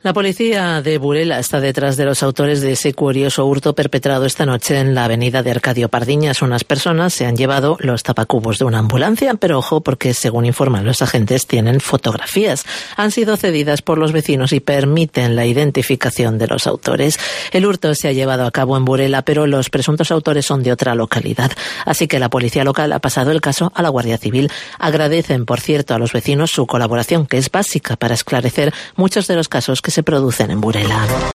La policía de Burela está detrás de los autores de ese curioso hurto perpetrado esta noche en la avenida de Arcadio Pardiñas. Unas personas se han llevado los tapacubos de una ambulancia, pero ojo porque, según informan los agentes, tienen fotografías. Han sido cedidas por los vecinos y permiten la identificación de los autores. El hurto se ha llevado a cabo en Burela, pero los presuntos autores son de otra localidad. Así que la policía local ha pasado el caso a la Guardia Civil. Agradecen, por cierto, a los vecinos su colaboración, que es básica para esclarecer muchos de los casos que se producen en Burela.